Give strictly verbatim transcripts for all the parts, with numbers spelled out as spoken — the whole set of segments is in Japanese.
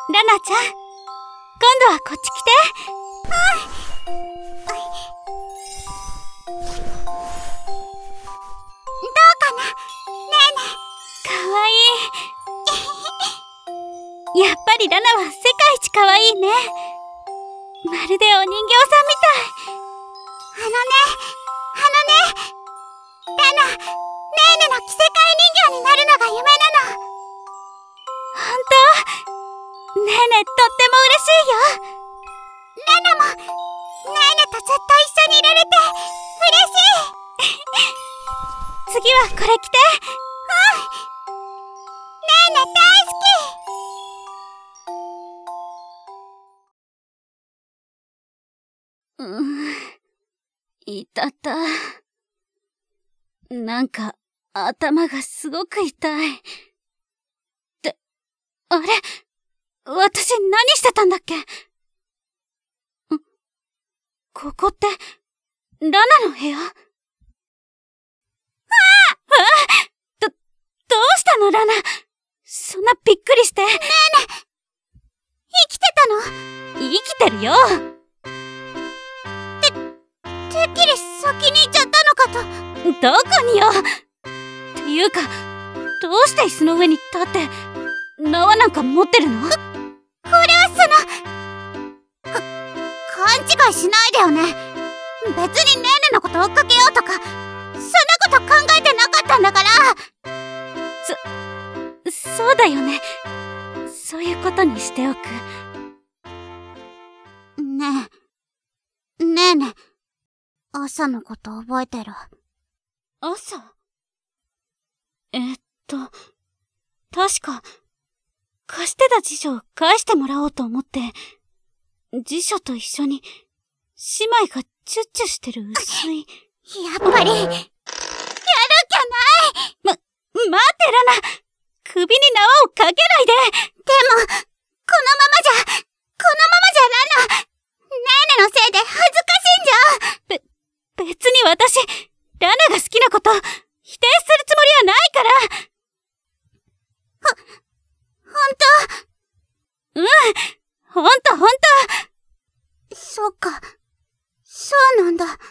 ラナちゃん、今度はこっち来て。 うん。どうかな、ねえねえ。かわいい。やっぱりラナは世界一かわいいね。まるでお人形さんみたい。 あのね、あのね、ラナ、ねえねの着せ替え人形になるのが夢なの。 ほんと？ねえね、とっても嬉しいよ。 ラナも、ねえねとずっと一緒にいられて、嬉しい。 次はこれ着て。 うん。ねえね大好き。 うーん。いたた。なんか、頭がすごく痛い。って、あれ？私何してたんだっけ？ん？ここって、ラナの部屋？ああ！あ！ど、どうしたのラナ？そんなびっくりして。ねえね、 生きてたの？ 生きてるよ。 て、てっきり先に行っちゃったのかと。 どこによ。っていうか、どうして椅子の上に立って、縄なんか持ってるの？こ、 これはその、か、勘違いしないでよね。別にねえねのこと追っかけようとか、そんなこと考えてなかったんだから。 そ、そうだよね。そういうことにしておく。 ねえ、ねえね、朝のこと覚えてる？ 朝？えっと、確か、貸してた辞書を返してもらおうと思って、辞書と一緒に、姉妹がチュッチュしてる薄い。 やっぱり、やるっきゃない。 ま、待ってラナ！首に縄をかけないで！ でも、このままじゃ、このままじゃラナ、ねえねのせいで恥ずかしいんじゃ。 べ、別に私、ラナが好きなこと、否定するつもりはないから。 ほ、ほんと？ うん、ほんとほんと。 そっか、そうなんだ。よ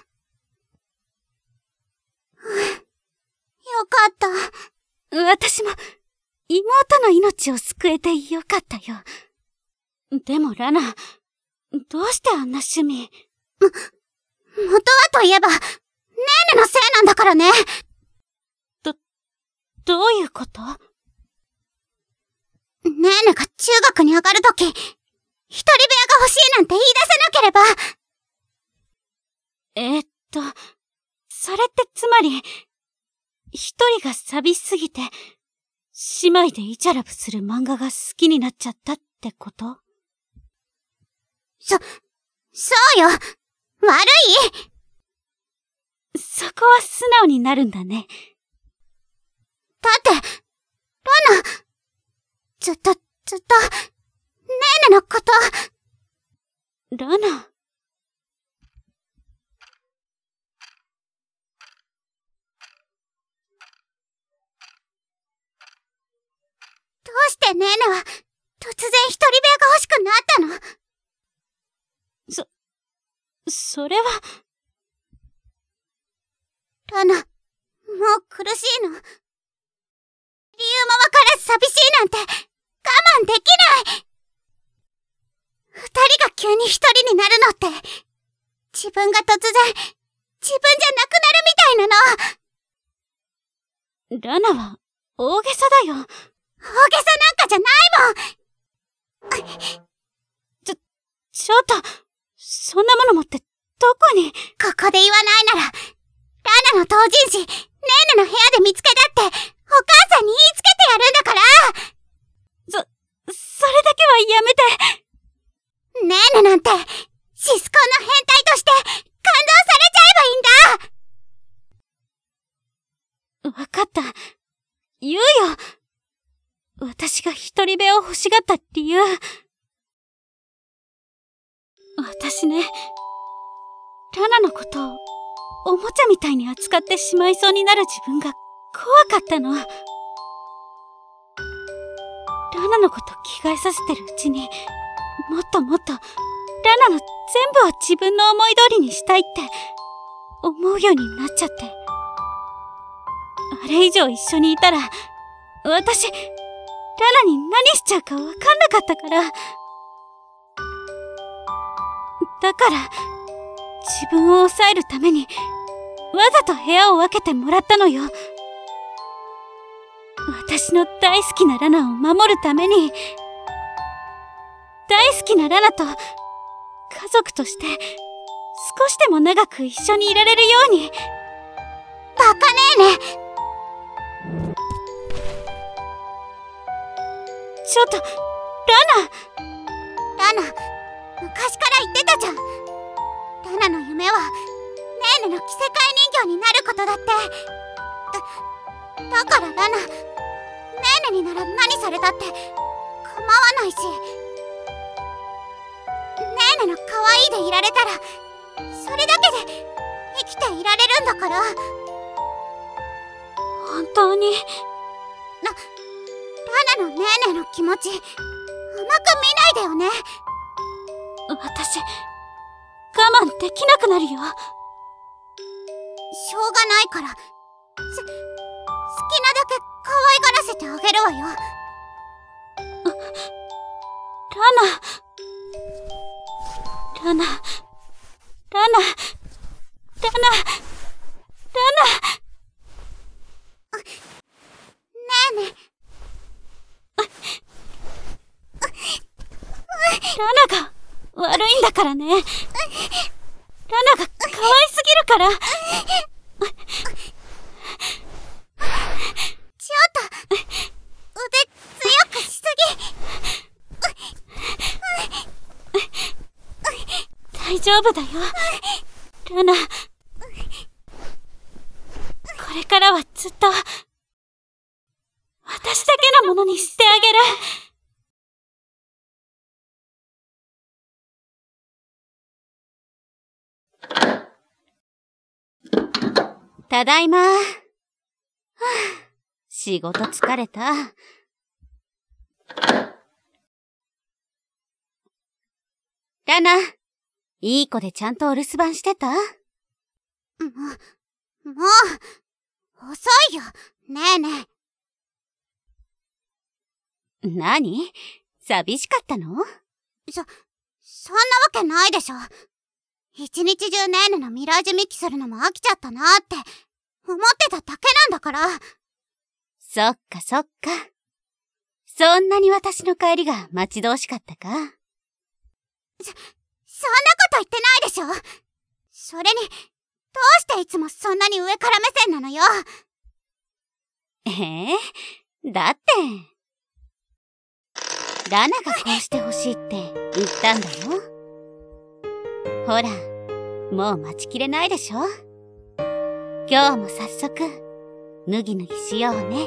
かった。 私も、妹の命を救えてよかったよ。でもラナ、どうしてあんな趣味？ も、元はといえば、ねえねのせいなんだからね。 ど、どういうこと？ ねえねが中学に上がるとき、一人部屋が欲しいなんて言い出せなければ。 えー、っと、それってつまり、一人が寂しすぎて、姉妹でイチャラブする漫画が好きになっちゃったってこと？ そ、そうよ。悪い？ そこは素直になるんだね。 だって、ラナ、ずっと、ずっと、ねえねのこと。 ラナ。 どうしてねえねは、突然一人部屋が欲しくなったの？ そ、それは。 ラナ、もう苦しいの。理由もわからず寂しいなんて、我慢できない。二人が急に一人になるのって、自分が突然、自分じゃなくなるみたいなの。 ラナは、大げさだよ。 大げさなんかじゃないもん。 ちょ、ちょっと、そんなもの持って、どこに？ ここで言わないなら、ラナの同人誌、ねえねの部屋で見つけたって、お母さんに言いつけてやるんだから。 そ、それだけはやめて。 ねえねなんて、シスコンの変態として、感動されちゃえばいいんだ。 わかった。言うよ。私が一人部屋を欲しがった理由。私ね、ラナのことをおもちゃみたいに扱ってしまいそうになる自分が怖かったの。ラナナのこと着替えさせてるうちに、もっともっとラナの全部を自分の思い通りにしたいって思うようになっちゃって。あれ以上一緒にいたら、私、ラナに何しちゃうかわかんなかったから。だから、自分を抑えるために、わざと部屋を分けてもらったのよ。私の大好きなラナを守るために、大好きなラナと家族として少しでも長く一緒にいられるように。 バカねえね。 ちょっと、ラナ。ラナ、昔から言ってたじゃん。ラナの夢は、ねーねの着せ替え人形になることだって。だ、だからラナ、ねーねになら何されたって構わないし。ねーねの可愛いでいられたら、それだけで生きていられるんだから。 本当に。 な、ラナのねーねの気持ち、甘く見ないでよね。 私、我慢できなくなるよ。 しょうがないから、す、好きなだけ可愛がらせてあげるわよ。 ラナ。ラナ。ラナ。ラナ。ラナ。 ねえね。 ラナが悪いんだからね。ラナが可愛すぎるから。 ちょっと、腕強くしすぎ。大丈夫だよ、ラナ。これからはずっと、私だけのものにしてあげる。ただいま。はあ、仕事疲れた。ラナ、いい子でちゃんとお留守番してた？ もう、もう、遅いよ、ねえねえ。何？寂しかったの？ そ、そんなわけないでしょ。一日中ねえねのミラージュミキするのも飽きちゃったなって思ってただけなんだから。 そっかそっか。そんなに私の帰りが待ち遠しかったか？ そ、そんなこと言ってないでしょ。それに、どうしていつもそんなに上から目線なのよ。 ええ、だって、ラナがこうしてほしいって言ったんだよ。ほら、もう待ちきれないでしょ？今日も早速、脱ぎ脱ぎしようね。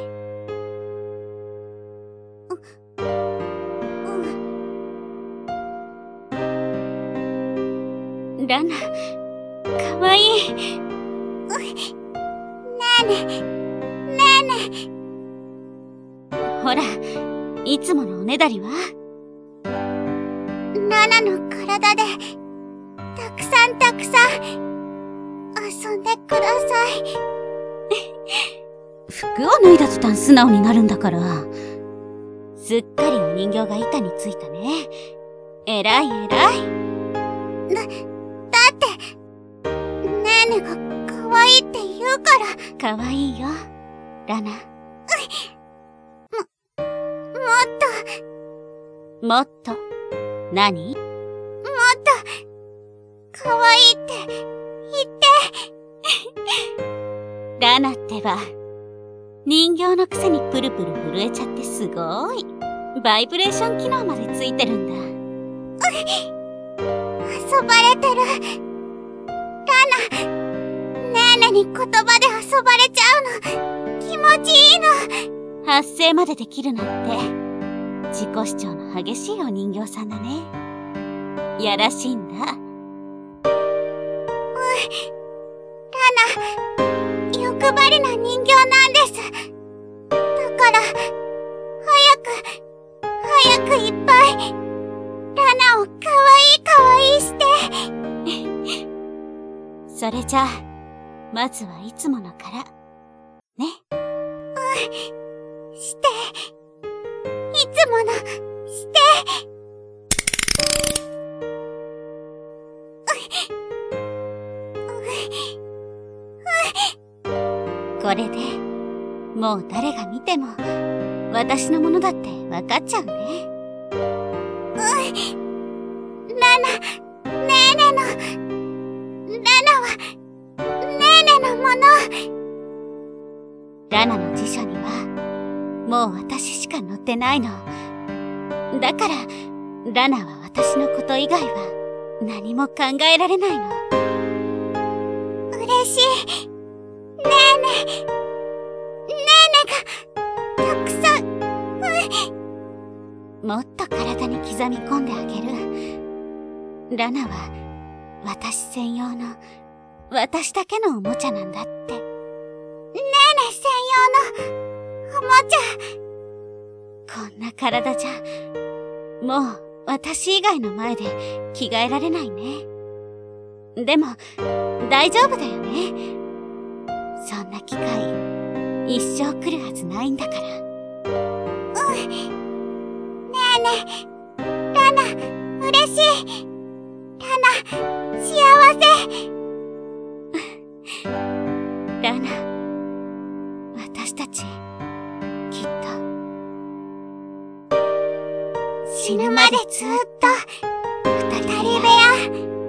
うん。ラナ、かわいい。 ねえね、ねえね。 ほら、いつものおねだりは？ ラナの体で、たくさんたくさん、遊んでください。 服を脱いだ途端素直になるんだから。すっかりお人形が板についたね。えらいえらい。 だ、だって、ねえねが可愛いって言うから。 可愛いよ、ラナ。も、 もっと。もっと、何？ もっと、可愛いって言って。 ラナってば、人形のくせにプルプル震えちゃってすごい。バイブレーション機能までついてるんだ。 遊ばれてる。ラナ、ねえねに言葉で遊ばれちゃうの、気持ちいいの。 発声までできるなんて、自己主張の激しいお人形さんだね。やらしいんだ。 ラナ、欲張りな人形なんです。だから、早く、早ラナをかわいいかわいいして。 それじゃあ、まずはいつものから。ね。 うん。して。いつもの、して。 これで、もう誰が見ても、私のものだってわかっちゃうね。 うん。ラナ、ネーネの、ラナは、ネーネのもの。 ラナの辞書には、もう私しか載ってないの。だから、ラナは私のこと以外は何も考えられないの。 嬉しい。ねえねえ。ねえねえが、たくさん、 もっと体に刻み込んであげる。ラナは、私専用の、私だけのおもちゃなんだって。ねえねえ専用の、おもちゃ。こんな体じゃ、もう、私以外の前で着替えられないね。でも、大丈夫だよね。そんな機会、一生来るはずないんだから。うん。 ねえねえ、ラナ、嬉しい。ラナ、幸せ。 ラナ、私たち、きっと、 死ぬまでずっと、二人部屋。